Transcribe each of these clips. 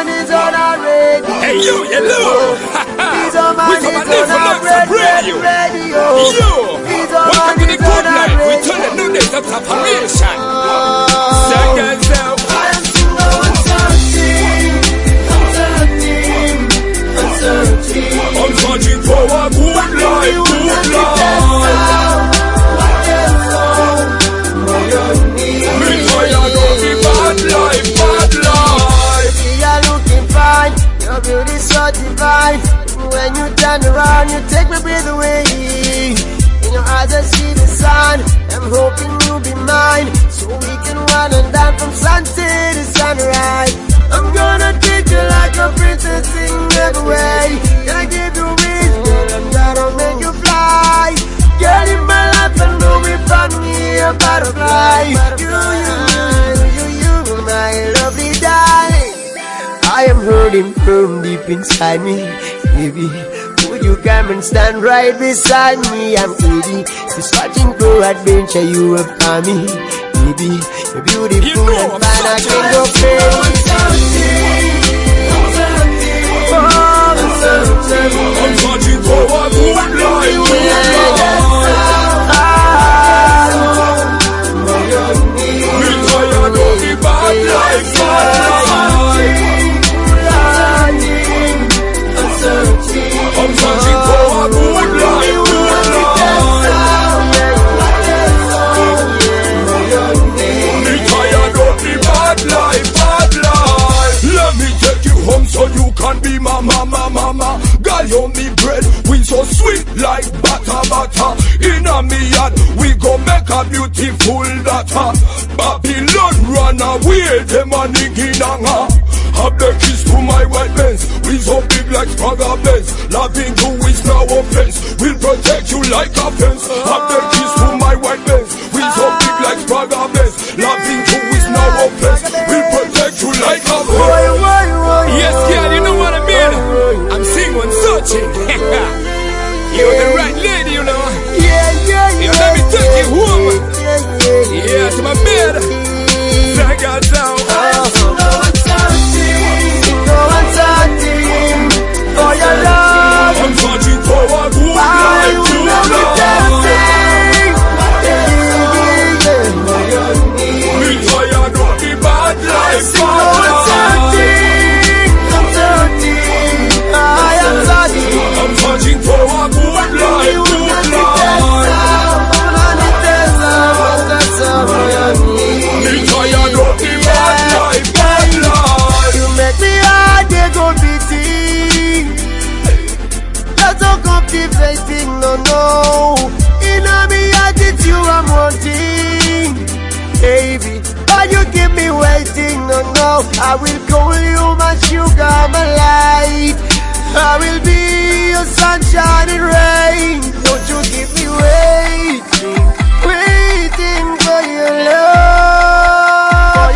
man is on our radio. Hey you, hello. He's a man is on our radio. Welcome to the good life. We turn the new days of transformation. Seconds out. I'm searching for a good life, good life. Me tired of the bad life, bad life. You're looking fine, your beauty's so divine. When you turn around, you take my breath away. In your eyes I see the sun. I'm hoping you'll be mine, so we can run and down from sunset to sunrise. I'm gonna treat you like a princess in every way. Gonna give you wings, girl, I'm gonna make you fly. Girl, in my life, I know we found me a butterfly. You, my lovely darling. I am hurting from deep inside me, baby. Would you come and stand right beside me? I'm ready to searching for adventure. You have found me, baby. You're beautiful and fine. I can go crazy. I'm searching for a good life, good life. Me tired of the bad life, bad life. I'm searching for a good life, good life. Me tired of the bad life, bad life. Let me take you home so you can be my mama, mama. Girl, you me bread, we so sweet like butter, butter. In a me yard, we go make a beautiful daughter. Babylon run away, them a nigginanga. Have the keys to my white Benz, we so big like Sprague Benz. Loving you is no offense, we'll protect you like a fence. Have the keys to my white Benz, we so big like Sprague Benz. Loving you is no offense, we'll protect you like a fence. Yes, girl, you know what I mean. I'm single, searching. You're the right lady, you know. You let me take you home. Yeah, to my bed. Drag her down. For your love, I'm searching for a good life, good life. Me tired of the bad life, bad life. I'm searching for a good life, good life. Me tired of the bad life, bad life. You make me hard, they go beating. That's so captivating, no, no. In a me attitude I'm wanting. Baby, but you keep me waiting, no, no. I will call you my sugar, my light. I will be your sunshine and rain. Don't you keep me waiting, waiting for your love.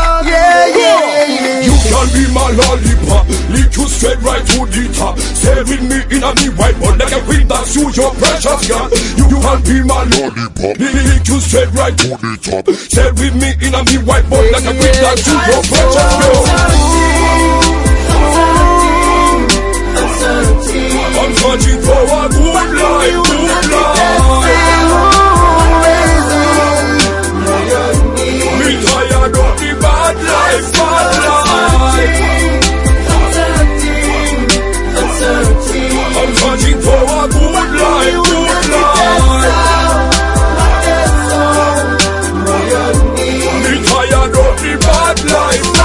Yeah. You can be my lollipop, lick you straight right to the top. Stay with me in a me white ball like a queen that's you, your precious girl. You can be my lollipop, lick you straight right to the top. Stay with me in a me white ball like a queen that's you, your precious girl. I'm searching for a good life, good life. Me tired of the bad life, bad life. I'm searching for a good life, good life. Me tired of the bad life.